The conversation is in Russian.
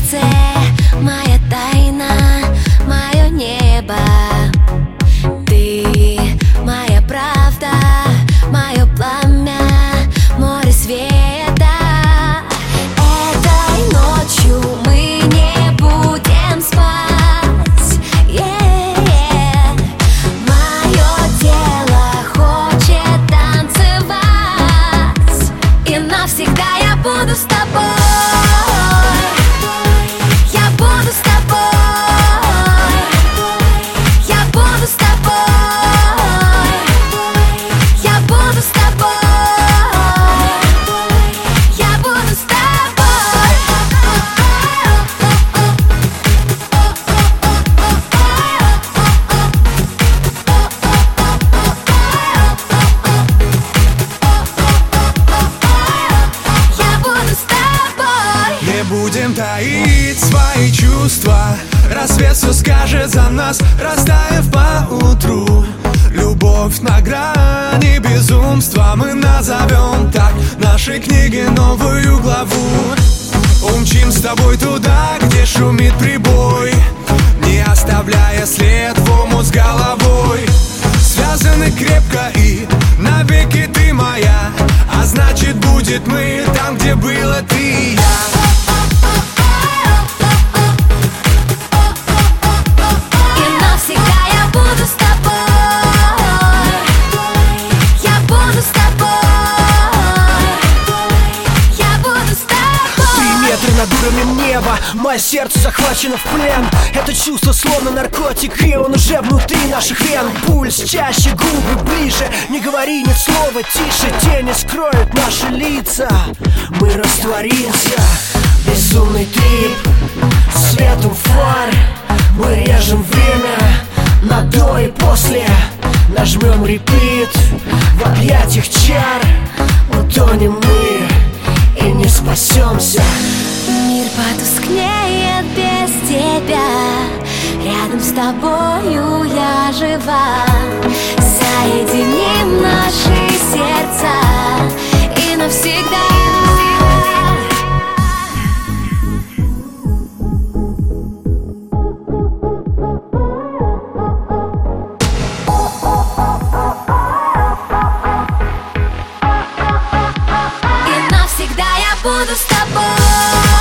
сердце, моя тайна, мое небо. Ты моя правда, мое пламя, море света. Этой ночью мы не будем спать. Мое тело хочет танцевать, и навсегда я буду с тобой. Я буду с тобой. Я буду с тобой. Я буду с тобой. Я буду с тобой. Я буду с тобой. Не будем таить свои чувства, рассвет все скажет за нас, растаяв поутру. Любовь на грани безумства, мы назовем так нашей книге новую главу. Умчим с тобой туда, где шумит прибой, не оставляя след в омут с головой. Связаны крепко и навеки ты моя, а значит будет мы там, где было ты и я. И навсегда я буду с тобой. Я буду с тобой. Я буду с тобой. 3 метра над уровнем неба, мое сердце захвачено в плен. Это чувство словно наркотик, и он уже внутри наших вен. Пульс чаще, губы ближе, не говори ни слова тише. Тени скроют наши лица, мы растворимся. Безумный трип, светом фар, мы режем время на до и после. Нажмем репит в объятиях чар. Утонем мы и не спасемся. Мир потускнеет без тебя, рядом с тобою я жива. Соединим наши сердца и навсегда. И навсегда я буду с тобой.